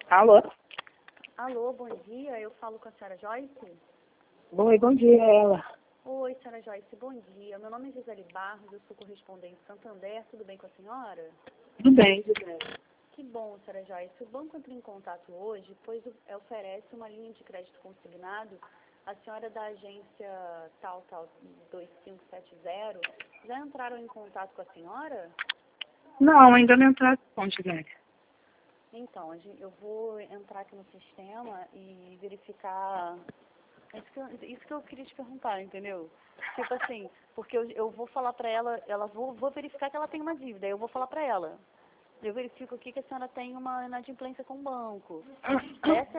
Alô? Alô, bom dia. Eu falo com a senhora Joyce? Oi, bom dia, ela. Oi, senhora Joyce, bom dia. Meu nome é Gisele Barros, eu sou correspondente Santander. Tudo bem com a senhora? Tudo bem, Gisele. Que bom, senhora Joyce. O banco entrou em contato hoje, pois oferece uma linha de crédito consignado. A senhora da agência tal 2570 já entraram em contato com a senhora? Não, ainda não entraram não, Gisele. Então, eu vou entrar aqui no sistema e verificar. Isso que eu queria te perguntar, entendeu? Tipo assim, porque eu vou falar pra ela vou verificar que ela tem uma dívida, aí eu vou falar pra ela. Eu verifico aqui que a senhora tem uma inadimplência com o banco. Essa